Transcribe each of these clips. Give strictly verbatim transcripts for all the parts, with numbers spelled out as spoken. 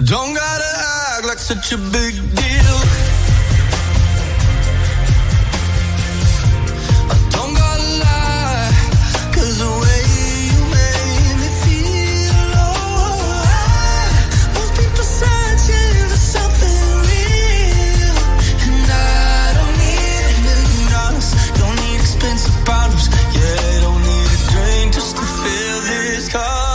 Don't gotta act like such a big deal. I don't gotta lie, 'cause the way you made me feel, oh, I, most people searching for something real, and I don't need a million dollars, don't need expensive bottles, yeah, don't need a drink just to fill this cup.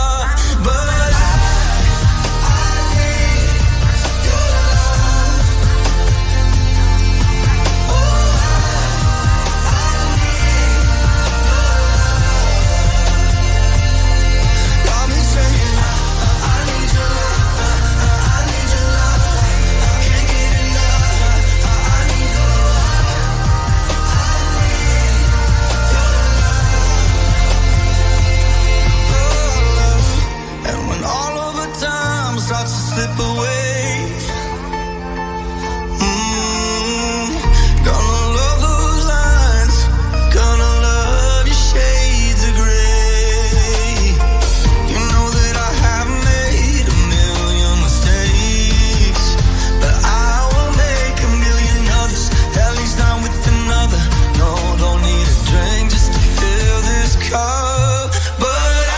Slip away. Mm, gonna love those lines, gonna love your shades of gray. You know that I have made a million mistakes, but I will make a million others, at least not with another. No, don't need a drink just to fill this cup, but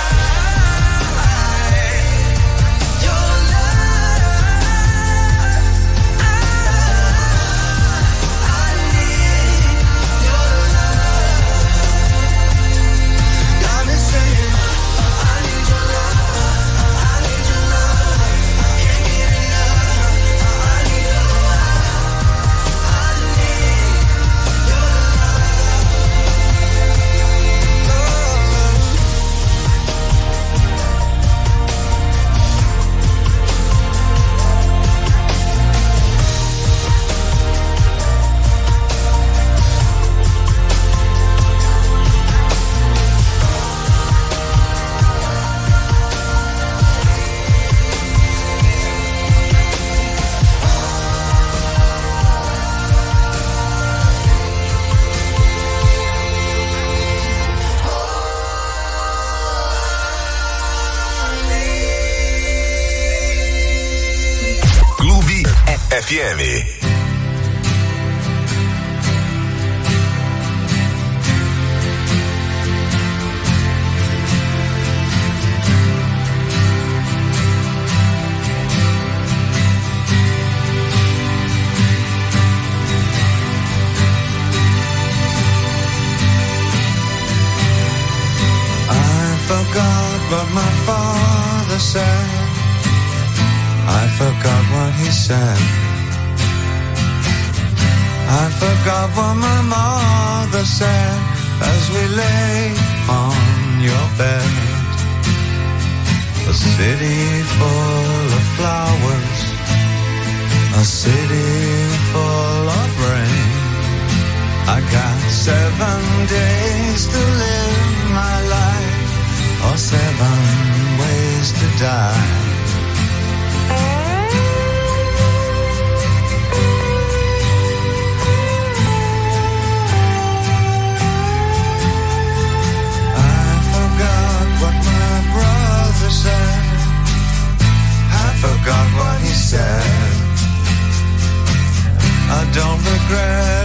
F M. I forgot what my father said. I forgot what he said. I forgot what my mother said as we lay on your bed. A city full of flowers, a city full of rain. I got seven days to live my life, or seven ways to die. I forgot what he said. I don't regret